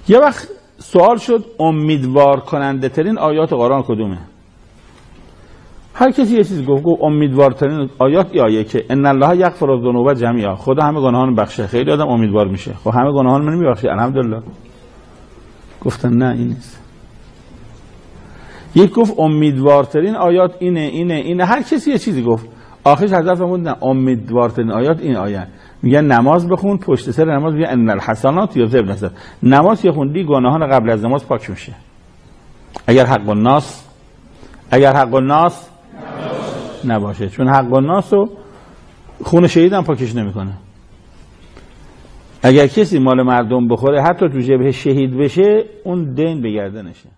یه وقت سوال شد امیدوار کننده ترین آیات قرآن کدومه؟ هر کسی یه چیز گفت امیدوارترین آیات ای آیه که ان الله یغفر الذنوب جمیعا، خدا همه گناهان بخشه. خیلی آدم امیدوار میشه، خب همه گناهان من میبخشه الحمدلله. گفتن نه این نیست. یک گفت امیدوارترین آیات اینه. هر کسی یه چیزی گفت. آخرش حضرت فرمودن امیدوارترین آیات این آیه. میگن نماز بخون، پشت سر نماز میگن ان الحسنات یذهبن السیئات. نماز که خوندی گناهان قبل از نماز پاک میشه. اگر حق الناس نباشه، چون حق الناس رو خون شهید هم پاکش نمیکنه. اگر کسی مال مردم بخوره حتی تو جبهه شهید بشه اون دین به گردنشه.